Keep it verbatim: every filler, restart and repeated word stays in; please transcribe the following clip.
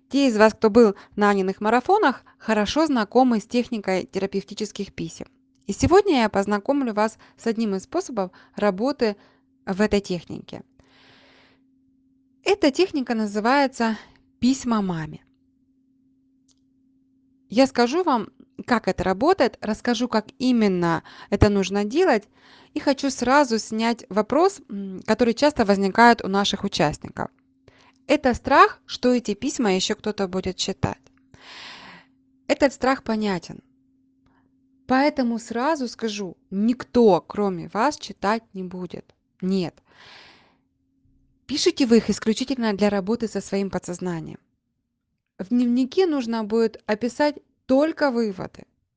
Те из вас, кто был на Аниных марафонах, хорошо знакомы с техникой терапевтических писем. И сегодня я познакомлю вас с одним из способов работы в этой технике. Эта техника называется «Письма маме». Я скажу вам, как это работает, расскажу, как именно это нужно делать, и хочу сразу снять вопрос, м, который часто возникает у наших участников. Это страх, что эти письма еще кто-то будет читать. Этот страх понятен. Поэтому сразу скажу, никто, кроме вас, читать не будет. Нет. Пишите вы их исключительно для работы со своим подсознанием. В дневнике нужно будет описать только выводы.